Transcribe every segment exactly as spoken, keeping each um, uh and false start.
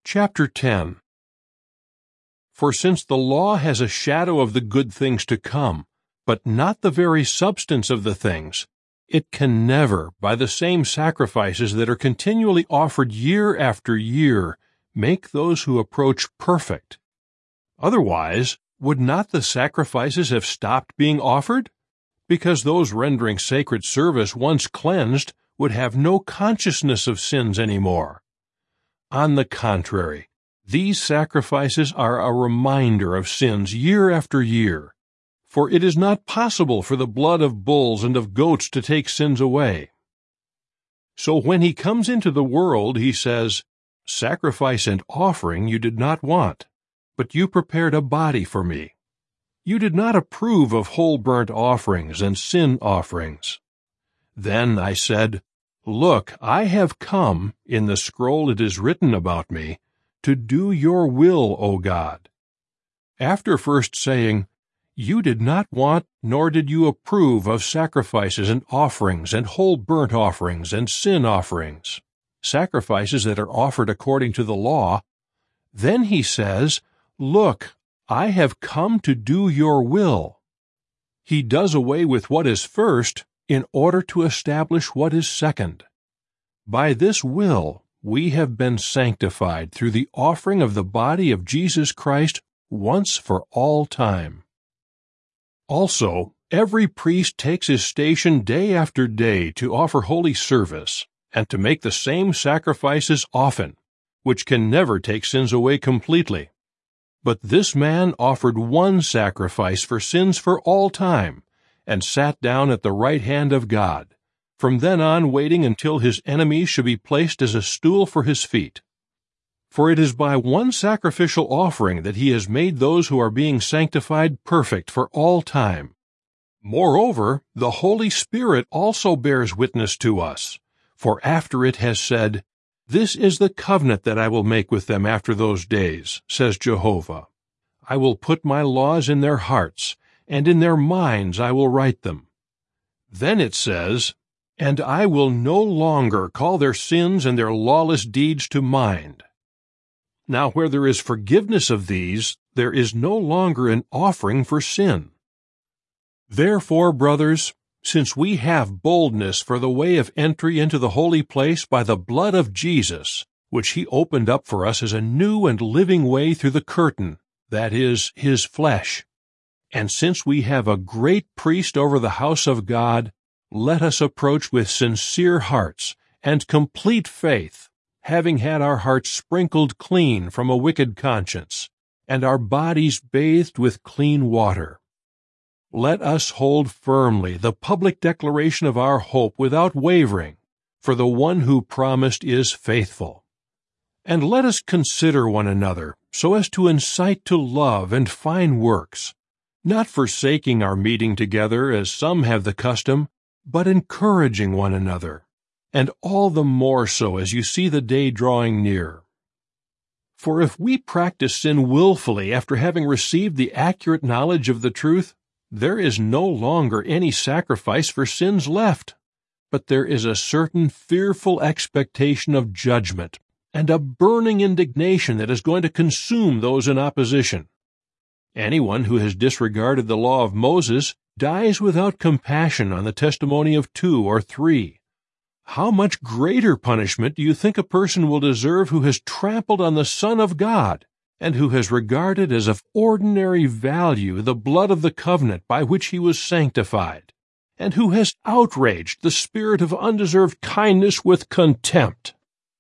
Chapter ten. For since the law has a shadow of the good things to come, but not the very substance of the things, it can never, by the same sacrifices that are continually offered year after year, make those who approach perfect. Otherwise, would not the sacrifices have stopped being offered? Because those rendering sacred service once cleansed would have no consciousness of sins any more. On the contrary, these sacrifices are a reminder of sins year after year, for it is not possible for the blood of bulls and of goats to take sins away. So when he comes into the world, he says, "Sacrifice and offering you did not want, but you prepared a body for me. You did not approve of whole burnt offerings and sin offerings." Then I said, "Look, I have come, in the scroll it is written about me, to do your will, O God." After first saying, "You did not want, nor did you approve of sacrifices and offerings and whole burnt offerings and sin offerings," sacrifices that are offered according to the law, then he says, "Look, I have come to do your will." He does away with what is first in order to establish what is second. By this will we have been sanctified through the offering of the body of Jesus Christ once for all time. Also, every priest takes his station day after day to offer holy service and to make the same sacrifices often, which can never take sins away completely. But this man offered one sacrifice for sins for all time, and sat down at the right hand of God, from then on waiting until his enemies should be placed as a stool for his feet. For it is by one sacrificial offering that he has made those who are being sanctified perfect for all time. Moreover, the Holy Spirit also bears witness to us, for after it has said, "This is the covenant that I will make with them after those days, says Jehovah. I will put my laws in their hearts, and in their minds I will write them." Then it says, "And I will no longer call their sins and their lawless deeds to mind." Now where there is forgiveness of these, there is no longer an offering for sin. Therefore, brothers, since we have boldness for the way of entry into the holy place by the blood of Jesus, which he opened up for us as a new and living way through the curtain, that is, his flesh, and since we have a great priest over the house of God, let us approach with sincere hearts and complete faith, having had our hearts sprinkled clean from a wicked conscience, and our bodies bathed with clean water. Let us hold firmly the public declaration of our hope without wavering, for the one who promised is faithful. And let us consider one another, so as to incite to love and fine works, not forsaking our meeting together as some have the custom, but encouraging one another, and all the more so as you see the day drawing near. For if we practice sin willfully after having received the accurate knowledge of the truth, there is no longer any sacrifice for sins left, but there is a certain fearful expectation of judgment and a burning indignation that is going to consume those in opposition. Anyone who has disregarded the law of Moses dies without compassion on the testimony of two or three. How much greater punishment do you think a person will deserve who has trampled on the Son of God, and who has regarded as of ordinary value the blood of the covenant by which he was sanctified, and who has outraged the spirit of undeserved kindness with contempt?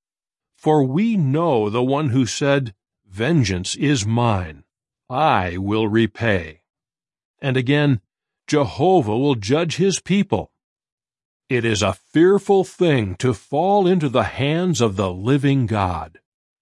For we know the one who said, "Vengeance is mine, I will repay." And again, Jehovah will judge his people. It is a fearful thing to fall into the hands of the living God.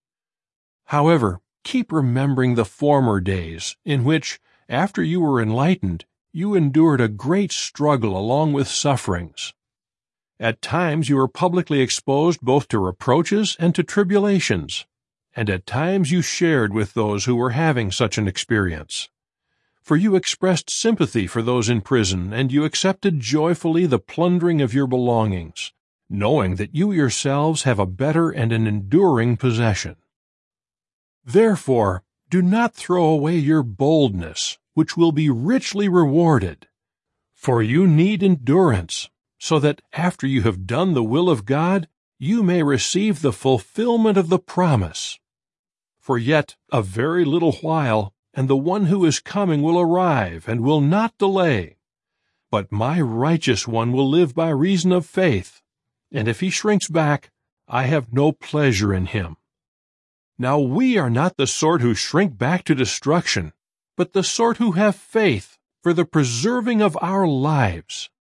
However, keep remembering the former days, in which, after you were enlightened, you endured a great struggle along with sufferings. At times you were publicly exposed both to reproaches and to tribulations, and at times you shared with those who were having such an experience. For you expressed sympathy for those in prison, and you accepted joyfully the plundering of your belongings, knowing that you yourselves have a better and an enduring possession. Therefore, do not throw away your boldness, which will be richly rewarded. For you need endurance, so that after you have done the will of God, you may receive the fulfillment of the promise. For yet a very little while, and the one who is coming will arrive and will not delay. But my righteous one will live by reason of faith, and if he shrinks back, I have no pleasure in him. Now we are not the sort who shrink back to destruction, but the sort who have faith for the preserving of our lives.